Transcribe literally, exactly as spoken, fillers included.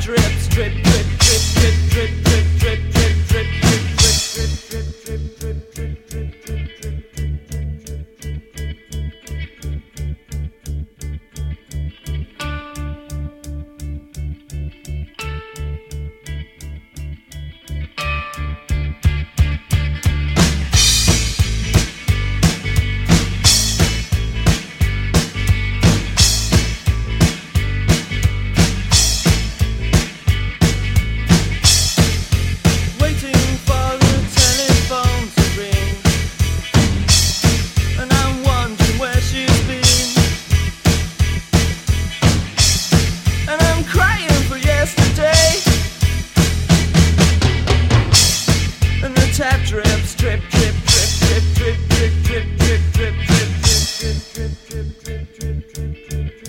drips, drip, drip, drip, drip, drip, drip, drip, drip, drip, drip, drip, drip, drip, drip, drip, drip, drip, drip. Tap drips, drip, drip, drip, drip, drip, drip, drip, drip, drip, drip, drip, drip, drip, drip, drip, drip, drip.